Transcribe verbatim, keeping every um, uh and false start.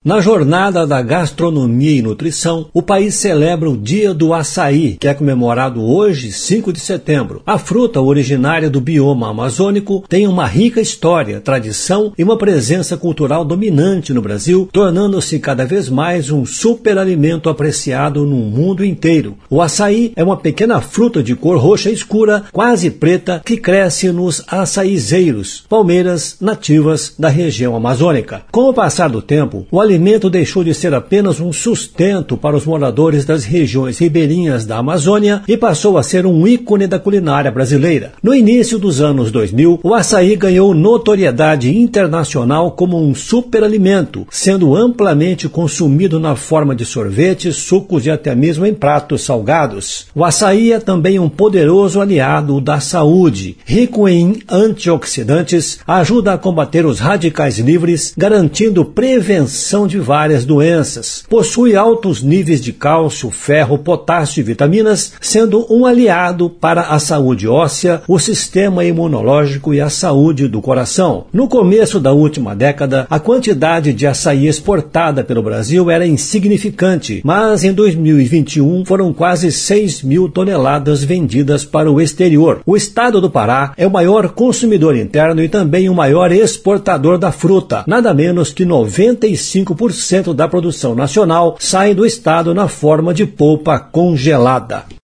Na jornada da gastronomia e nutrição, o país celebra o Dia do Açaí, que é comemorado hoje, cinco de setembro. A fruta originária do bioma amazônico tem uma rica história, tradição e uma presença cultural dominante no Brasil, tornando-se cada vez mais um superalimento apreciado no mundo inteiro. O açaí é uma pequena fruta de cor roxa escura, quase preta, que cresce nos açaizeiros, palmeiras nativas da região amazônica. Com o passar do tempo, o O alimento deixou de ser apenas um sustento para os moradores das regiões ribeirinhas da Amazônia e passou a ser um ícone da culinária brasileira. No início dos anos dois mil, o açaí ganhou notoriedade internacional como um superalimento, sendo amplamente consumido na forma de sorvetes, sucos e até mesmo em pratos salgados. O açaí é também um poderoso aliado da saúde. Rico em antioxidantes, ajuda a combater os radicais livres, garantindo prevenção de várias doenças. Possui altos níveis de cálcio, ferro, potássio e vitaminas, sendo um aliado para a saúde óssea, o sistema imunológico e a saúde do coração. No começo da última década, a quantidade de açaí exportada pelo Brasil era insignificante, mas em dois mil e vinte e um foram quase seis mil toneladas vendidas para o exterior. O estado do Pará é o maior consumidor interno e também o maior exportador da fruta. Nada menos que noventa e cinco por cento da produção nacional sai do estado na forma de polpa congelada.